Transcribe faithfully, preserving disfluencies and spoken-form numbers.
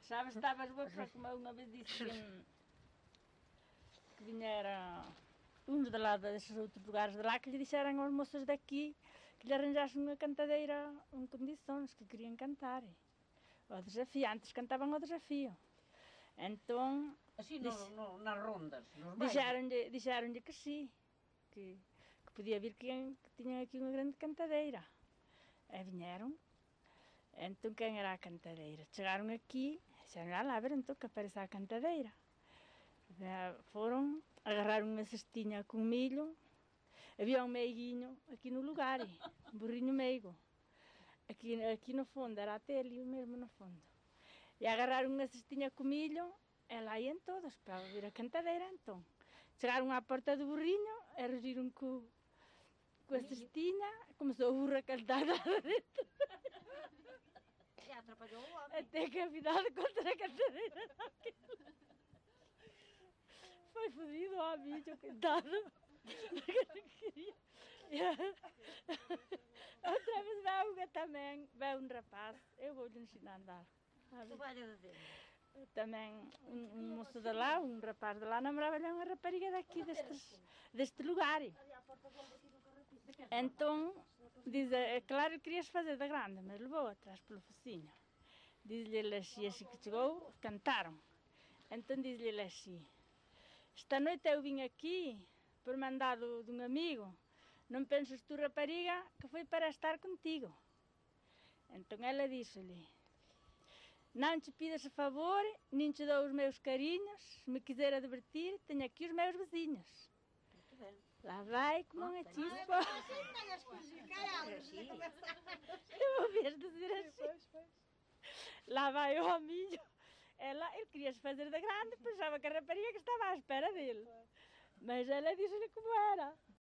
Sabes, estavas boa para como uma vez disse que, que vinha uns de lá desses outros lugares de lá que lhe disseram aos moços daqui que lhe arranjassem uma cantadeira em condições, que queriam cantar. Ao desafio, antes cantavam ao desafio. Então... Assim, no, disse, no, nas rondas, nos disseram-lhe, disseram-lhe que sim, que, que podia vir que, que tinham aqui uma grande cantadeira. Aí vieram. Então quem era a cantadeira? Chegaram aqui, disseram, ah, lá ver então que aparece a cantadeira. Foram, agarraram uma cestinha com milho, havia um meiguinho aqui no lugar, um burrinho meigo. Aqui, aqui no fundo, era até ali mesmo no fundo. E agarraram uma cestinha com milho, e lá iam todos para ouvir a cantadeira, então. Chegaram à porta do burrinho, erigiram com, com a cestinha, começou a burra a cantar lá dentro. E atrapalhou o homem. Até que afinal contra a cantadeira daquele. Foi fodido o homem, coitado. Porque não queria. Outra vez vai uma também, vai um rapaz, eu vou-lhe ensinar a andar. Tu vai a dizer? Também um, um moço de lá, um rapaz de lá, namorava-lhe uma rapariga daqui, destes, deste lugar. Então, diz, é claro que querias fazer da grande, mas levou atrás pelo focinho. Diz-lhe assim, assim que chegou, cantaram. Então diz-lhe assim, esta noite eu vim aqui, por mandado de um amigo, não penses tu, rapariga, que foi para estar contigo. Então ela disse-lhe, não te pidas a favor, nem te dou os meus carinhos, se me quiser advertir, tenho aqui os meus vizinhos. Muito bem. Lá vai como uma chispa. Assim? Eu ouvi dizer assim. Lá vai o hominho. Ela, ele queria se fazer da grande, pensava que a rapariga que estava à espera dele. Mas ela disse-lhe como era.